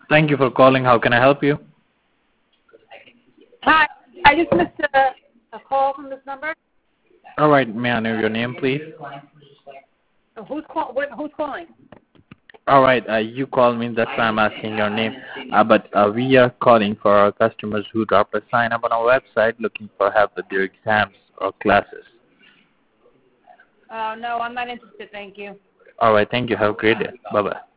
Thank you for calling. How can I help you? Hi, I just missed a call from this number. All right. May I know your name, please? Who's calling? All right. You called me. That's why I'm asking your name. But we are calling for our customers who dropped a sign up on our website looking for help with their exams or classes. No, I'm not interested. Thank you. All right. Thank you. Have a great day. Bye-bye.